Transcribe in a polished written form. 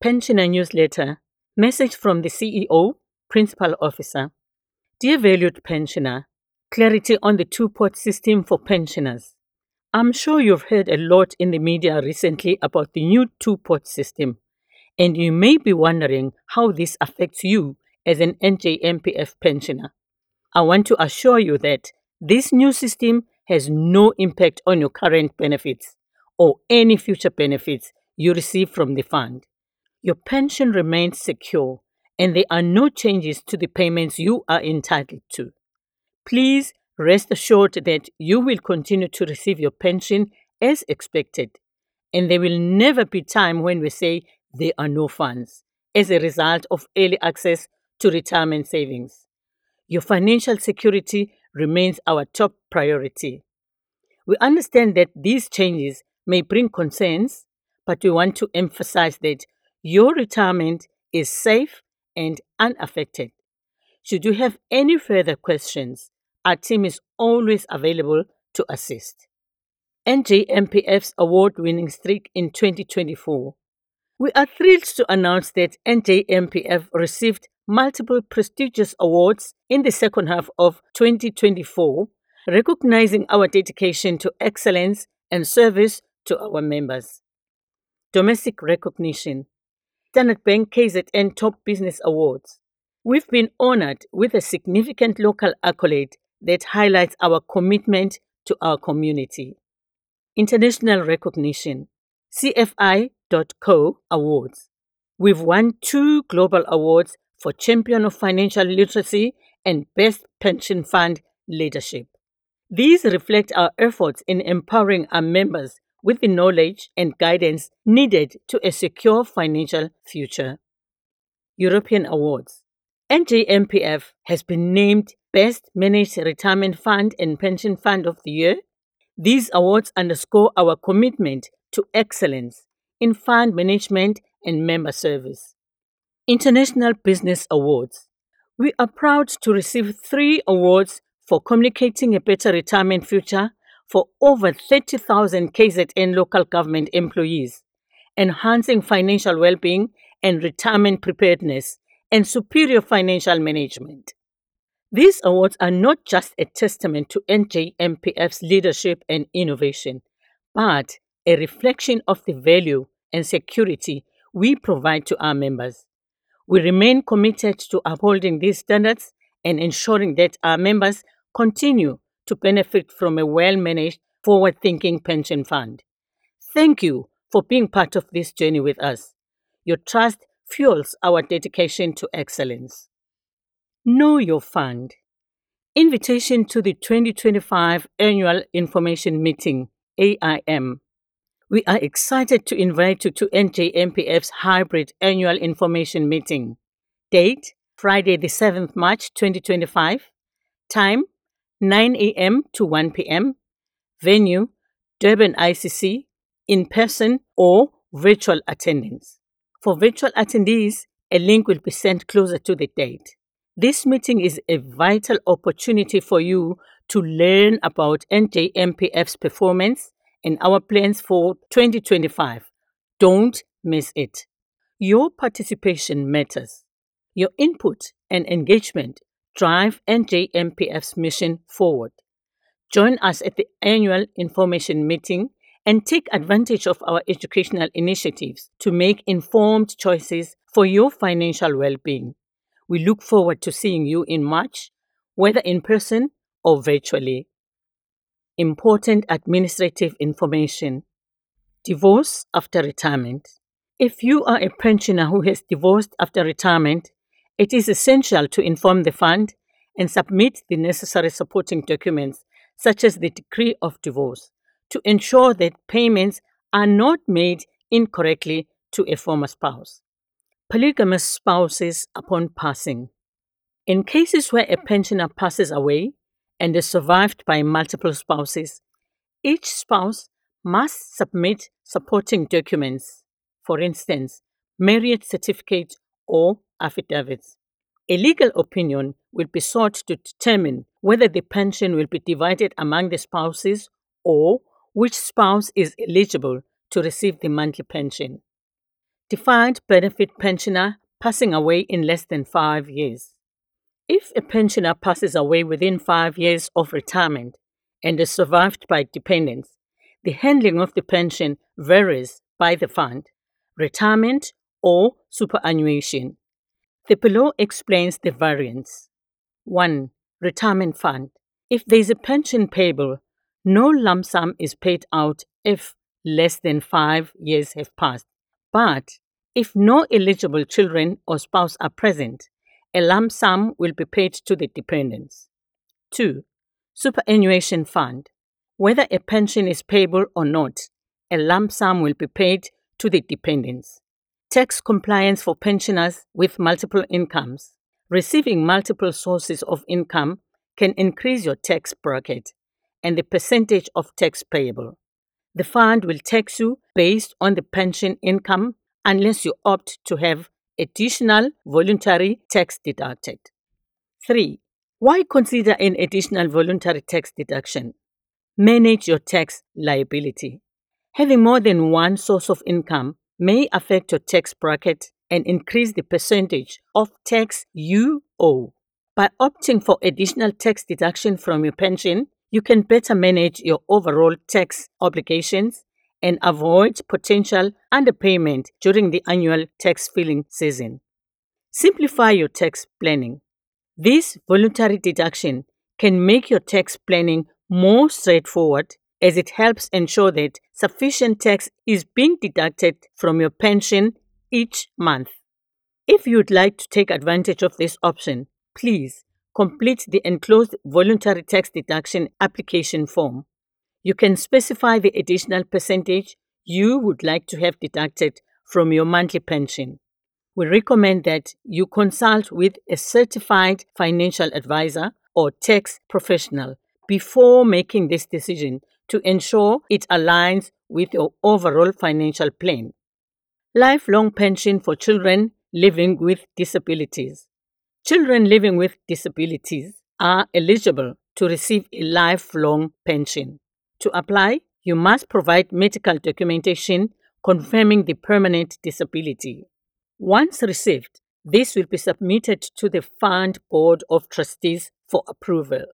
Pensioner Newsletter. Message from the CEO, Principal Officer. Dear valued pensioner, clarity on the two-pot system for pensioners. I'm sure you've heard a lot in the media recently about the new two-pot system, and you may be wondering how this affects you as an NJMPF pensioner. I want to assure you that this new system has no impact on your current benefits or any future benefits you receive from the fund. Your pension remains secure and there are no changes to the payments you are entitled to. Please rest assured that you will continue to receive your pension as expected, and there will never be time when we say there are no funds as a result of early access to retirement savings. Your financial security remains our top priority. We understand that these changes may bring concerns, but we want to emphasize that your retirement is safe and unaffected. Should you have any further questions, our team is always available to assist. NJMPF's award-winning streak in 2024. We are thrilled to announce that NJMPF received multiple prestigious awards in the second half of 2024, recognizing our dedication to excellence and service to our members. Domestic recognition. Standard Bank KZN Top Business Awards. We've been honored with a significant local accolade that highlights our commitment to our community. International recognition. CFI.co Awards. We've won 2 global awards for Champion of Financial Literacy and Best Pension Fund Leadership. These reflect our efforts in empowering our members with the knowledge and guidance needed to a secure financial future. European Awards. NJMPF has been named Best Managed Retirement Fund and Pension Fund of the Year. These awards underscore our commitment to excellence in fund management and member service. International Business Awards. We are proud to receive 3 awards for communicating a better retirement future for over 30,000 KZN local government employees, enhancing financial well-being and retirement preparedness, and superior financial management. These awards are not just a testament to NJMPF's leadership and innovation, but a reflection of the value and security we provide to our members. We remain committed to upholding these standards and ensuring that our members continue to benefit from a well-managed, forward-thinking pension fund. Thank you for being part of this journey with us. Your trust fuels our dedication to excellence. Know your fund. Invitation to the 2025 Annual Information Meeting, AIM. We are excited to invite you to NJMPF's hybrid annual information meeting. Date, Friday the 7th March 2025. Time, 9 a.m. to 1 p.m. Venue, Durban ICC, in person or virtual attendance. For virtual attendees, a link will be sent closer to the date. This meeting is a vital opportunity for you to learn about NJMPF's performance and our plans for 2025. Don't miss it. Your participation matters. Your input and engagement drive NJMPF's mission forward. Join us at the annual information meeting and take advantage of our educational initiatives to make informed choices for your financial well-being. We look forward to seeing you in March, whether in person or virtually. Important administrative information. Divorce after retirement. If you are a pensioner who has divorced after retirement, it is essential to inform the fund and submit the necessary supporting documents, such as the decree of divorce, to ensure that payments are not made incorrectly to a former spouse. Polygamous spouses upon passing. In cases where a pensioner passes away and is survived by multiple spouses, each spouse must submit supporting documents, for instance, marriage certificate or affidavits. A legal opinion will be sought to determine whether the pension will be divided among the spouses or which spouse is eligible to receive the monthly pension. Defined benefit pensioner passing away in less than 5 years. If a pensioner passes away within 5 years of retirement and is survived by dependents, the handling of the pension varies by the fund, retirement, or superannuation. The below explains the variance. 1. Retirement fund. If there is a pension payable, no lump sum is paid out if less than 5 years have passed. But if no eligible children or spouse are present, a lump sum will be paid to the dependents. 2. Superannuation fund. Whether a pension is payable or not, a lump sum will be paid to the dependents. Tax compliance for pensioners with multiple incomes. Receiving multiple sources of income can increase your tax bracket and the percentage of tax payable. The fund will tax you based on the pension income unless you opt to have additional voluntary tax deducted. 3. Why consider an additional voluntary tax deduction? Manage your tax liability. Having more than one source of income may affect your tax bracket and increase the percentage of tax you owe. By opting for additional tax deduction from your pension, you can better manage your overall tax obligations and avoid potential underpayment during the annual tax filing season. Simplify your tax planning. This voluntary deduction can make your tax planning more straightforward as it helps ensure that sufficient tax is being deducted from your pension each month. If you'd like to take advantage of this option, please complete the enclosed voluntary tax deduction application form. You can specify the additional percentage you would like to have deducted from your monthly pension. We recommend that you consult with a certified financial advisor or tax professional before making this decision to ensure it aligns with your overall financial plan. Lifelong pension for children living with disabilities. Children living with disabilities are eligible to receive a lifelong pension. To apply, you must provide medical documentation confirming the permanent disability. Once received, this will be submitted to the Fund Board of Trustees for approval.